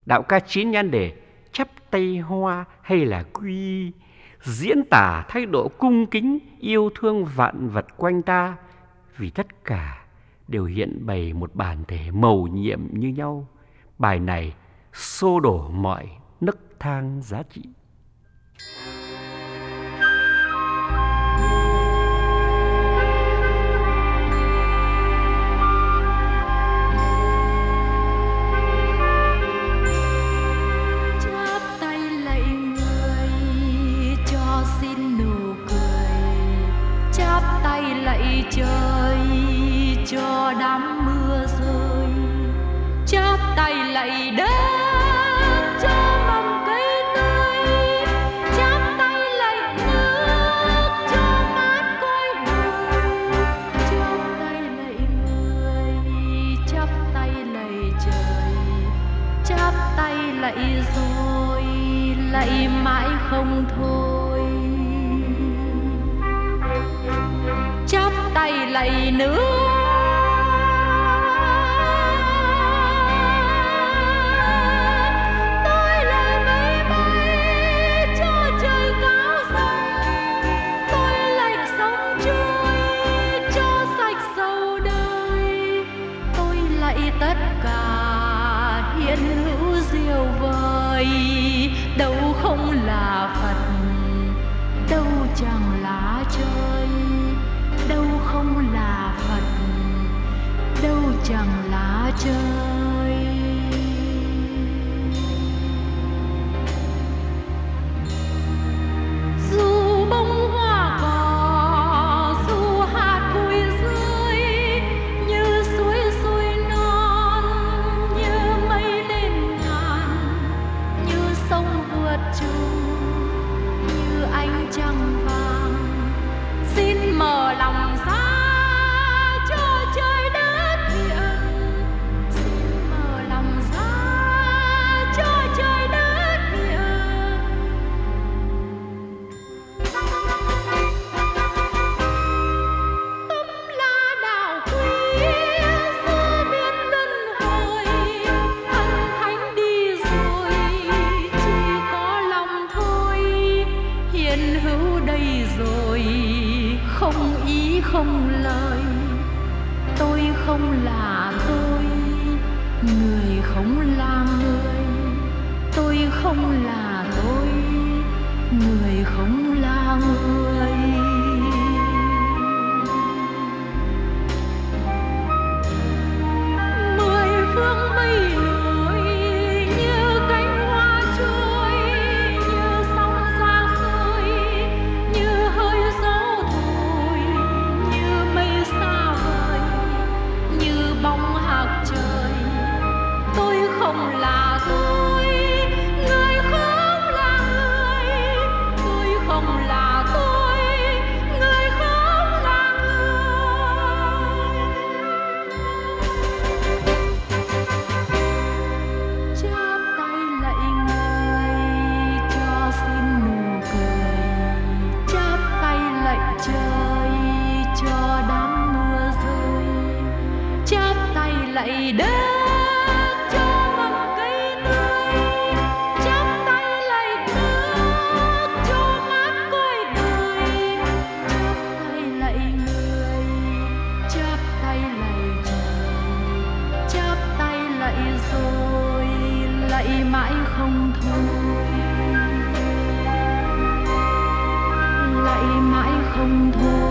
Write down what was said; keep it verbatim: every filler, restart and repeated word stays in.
Đạo ca chín nhan đề chắp tay hoa hay là quy, diễn tả thái độ cung kính yêu thương vạn vật quanh ta, vì tất cả đều hiện bày một bản thể mầu nhiệm như nhau. Bài này xô đổ mọi nấc thang giá trị. Trời cho đám mưa rơi, chắp tay lạy đất cho mầm cây tươi, chắp tay lạy nước cho mát cõi đời, chắp tay lạy người, chắp tay lạy trời, chắp tay lạy rồi lạy mãi không thôi. Chắp tay lạy nước, tôi lạy mây bay cho trời cao rộng, tôi lạy sông trôi cho sạch sâu đời, tôi lạy tất cả hiện hữu diệu vời, đâu không là Phật, đâu chẳng là trời, đâu không là Phật, đâu chẳng là trời. Dù bông hoa cỏ, dù hạt bụi rơi, như suối sôi non, như mây lên ngàn, như sông vượt trùng, như ánh trăng vàng, xin mở lòng ra cho trời đất biển, xin mở lòng ra cho trời đất biển. Tâm là đạo quý giữa biển luân hồi, thần thánh đi rồi chỉ có lòng thôi, hiện hữu đây rồi không ý không lời, tôi không là tôi, người không là người, tôi không là tôi, người không là người. Mười phương mây nổi như cánh hoa trôi, như sóng ra khơi, như hơi gió thổi, như mây xa vời, như bóng hạc trời, tôi không là tôi, người không là người, tôi không là tôi, người không là người. Chắp tay lạy người cho xin nụ cười, chắp tay lạy trời cho đám mưa rơi, chắp tay lạy đất cho mầm cây tươi, chắp tay lạy nước cho mát cõi đời, chắp tay lạy người, chắp tay lạy trời, chắp tay lạy rồi lạy mãi không thôi, lạy mãi không thôi.